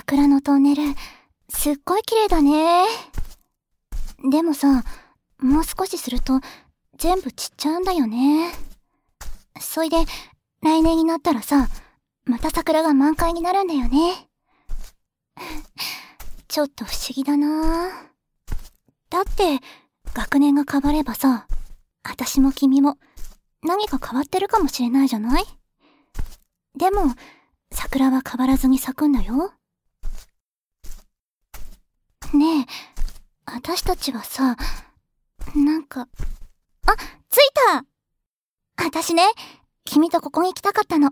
桜のトンネル、すっごい綺麗だね。でもさ、もう少しすると全部散っちゃうんだよね。そいで、来年になったらさ、また桜が満開になるんだよね。ちょっと不思議だな。だって、学年が変わればさ、私も君も何か変わってるかもしれないじゃない？でも、桜は変わらずに咲くんだよ。ねえ、私たちはさ、なんか、あ、着いた！私ね、君とここに来たかったの。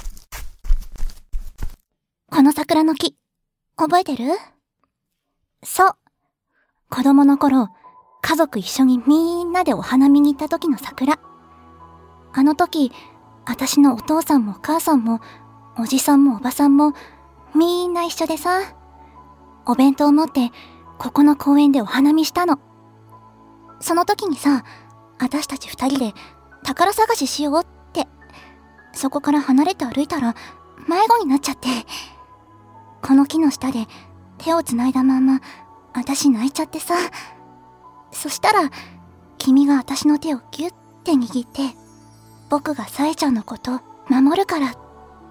この桜の木、覚えてる？そう。子供の頃、家族一緒にみんなでお花見に行った時の桜。あの時、私のお父さんもお母さんも、おじさんもおばさんも、みんな一緒でさ、お弁当を持って、ここの公園でお花見したの。その時にさ、私たち二人で宝探ししようって、そこから離れて歩いたら、迷子になっちゃって、この木の下で手をつないだまんま、私泣いちゃってさ、そしたら、君が私の手をギュッて握って、僕がさえちゃんのこと守るからって、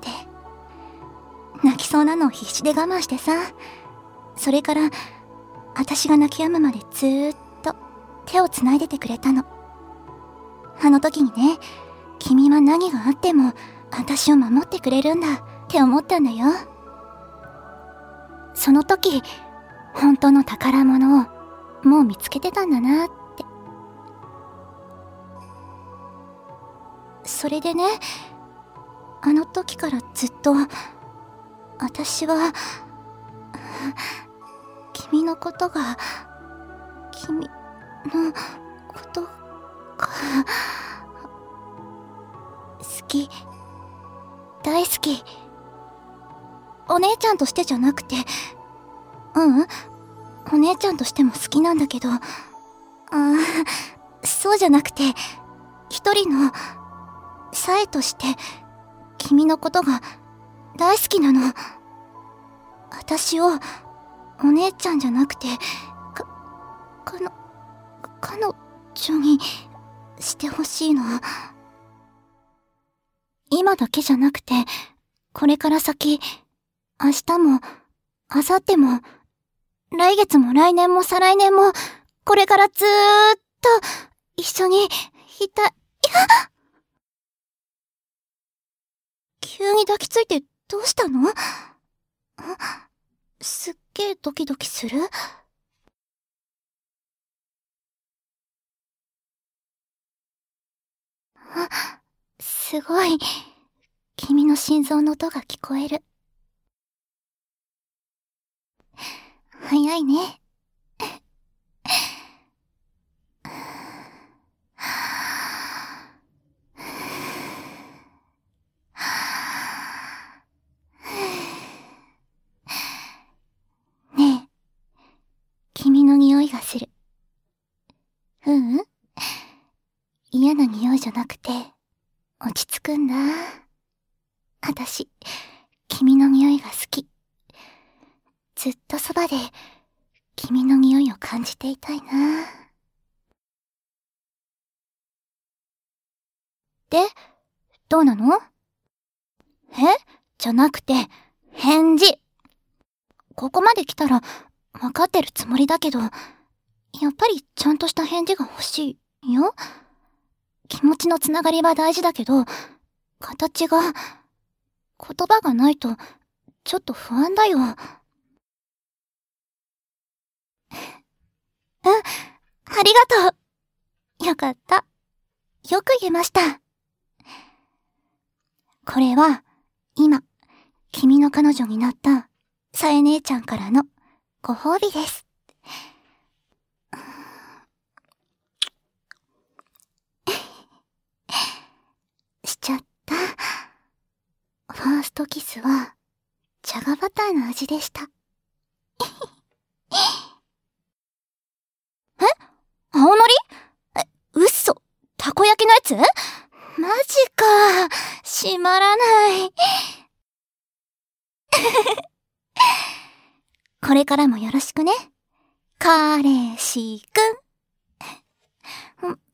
泣きそうなのを必死で我慢してさ、それから、私が泣き止むまでずーっと手をつないでてくれたの。あの時にね、君は何があっても私を守ってくれるんだって思ったんだよ。その時、本当の宝物をもう見つけてたんだなって。それでね、あの時からずっと、私は、君のことが、君のことが、好き、大好き。お姉ちゃんとしてじゃなくて、お姉ちゃんとしても好きなんだけど、そうじゃなくて、一人の、さえとして、君のことが大好きなの。私を、お姉ちゃんじゃなくて、彼女にしてほしいの。今だけじゃなくて、これから先、明日も、明後日も、来月も来年も再来年も、これからずーっと、一緒に、いた、急に抱きついてどうしたの？すっげードキドキする？すごい。君の心臓の音が聞こえる。早いね。ねえ、君の匂いがする。嫌な匂いじゃなくて、落ち着くんだ。私、君の匂いが好き。ずっとそばで、君の匂いを感じていたいな。で、どうなの？じゃなくて、返事。ここまで来たら、わかってるつもりだけど、やっぱりちゃんとした返事が欲しいよ。気持ちのつながりは大事だけど、形が、言葉がないと、ちょっと不安だよ。ありがとう。よかった。よく言えました。これは、今、君の彼女になった、さえ姉ちゃんからのご褒美です。しちゃった。ファーストキスは、じゃがバターの味でした。青のり？嘘。たこ焼きのやつ？マジか。閉まらない。 これからもよろしくね。彼氏くん。